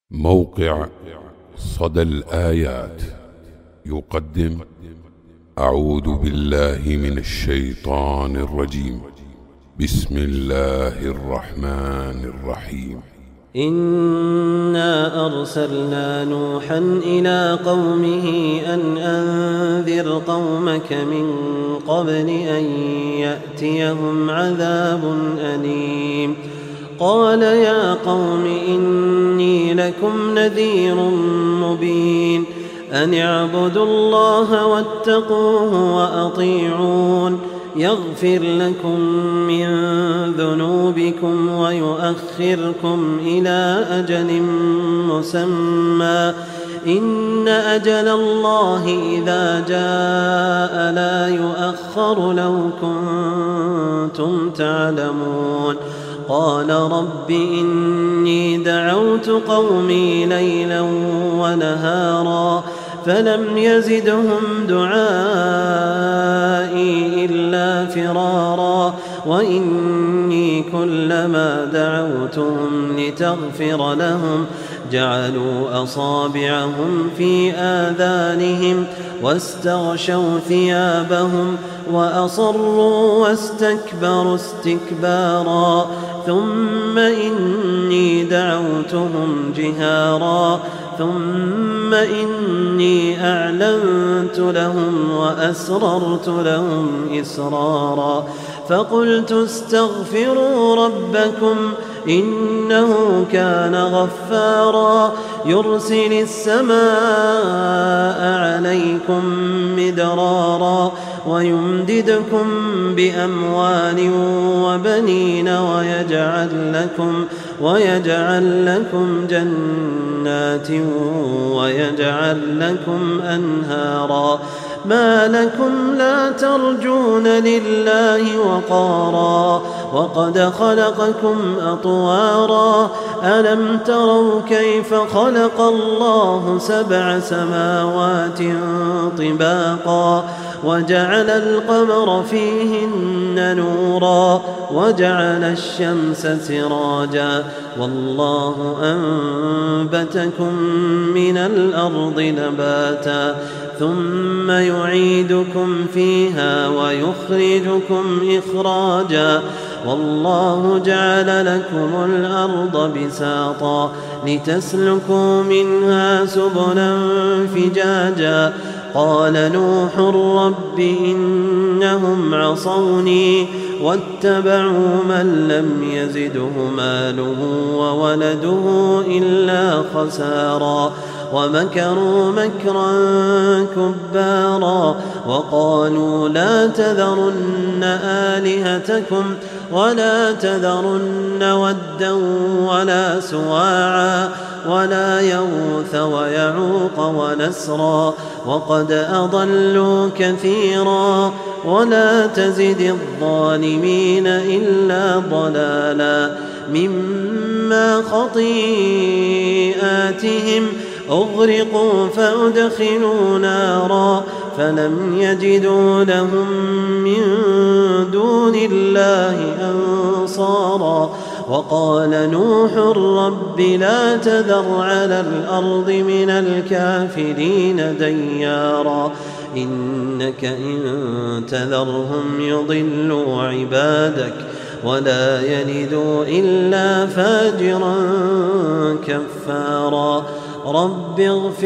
موقع صدى الآيات يقدم أعوذ بالله من الشيطان الرجيم. بسم الله الرحمن الرحيم. إنا أرسلنا نوحا إلى قومه أن أنذر قومك من قبل أن يأتيهم عذاب أليم. قال يا قوم إني لكم نذير مبين أن اعبدوا الله واتقوه وأطيعون يغفر لكم من ذنوبكم ويؤخركم إلى أجل مسمى إن أجل الله إذا جاء لا يؤخر لو كنتم تعلمون. قال رب إني دعوت قومي ليلا ونهارا فلم يزدهم دعائي إلا فرارا وإني كلما دعوتهم لتغفر لهم جعلوا أصابعهم في آذانهم واستغشوا ثيابهم وأصروا واستكبروا استكبارا ثم إني دعوتهم جهارا ثم إني أعلنت لهم وأسررت لهم إسرارا فقلت استغفروا ربكم إنه كان غفارا يرسل السماء عليكم مدرارا ويمددكم بأموال وبنين ويجعل لكم جنات ويجعل لكم أنهارا ما لكم لا ترجون لله وقارا وقد خلقكم أطوارا ألم تروا كيف خلق الله 7 سماوات طباقا وجعل القمر فيهن نورا وجعل الشمس سراجا والله أنبتكم من الأرض نباتا ثم يعيدكم فيها ويخرجكم إخراجا والله جعل لكم الأرض بساطا لتسلكوا منها سبلا فجاجا قال نوح رب إنهم عصوني واتبعوا من لم يزده ماله وولده إلا خسارا ومكروا مكرا كبارا وقالوا لا تذرن آلهتكم ولا تذرن ودا ولا سواعا ولا يغوث ويعوق ونسرا وقد أضلوا كثيرا ولا تزد الظالمين إلا ضلالا مما خطيئاتهم أغرقوا فأدخلوا نارا فلم يجدوا لهم من دون الله أنصارا وقال نوح رب لا تذر على الأرض من الكافرين ديارا إنك إن تذرهم يضلوا عبادك ولا يلدوا إلا فاجرا كفارا رب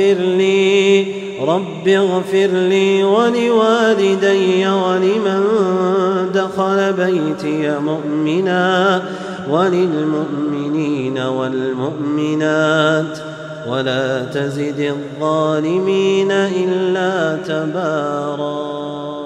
اغفر لي ولوالدي ولمن دخل بيتي مؤمنا وللمؤمنين والمؤمنات ولا تزد الظالمين إلا تبارا.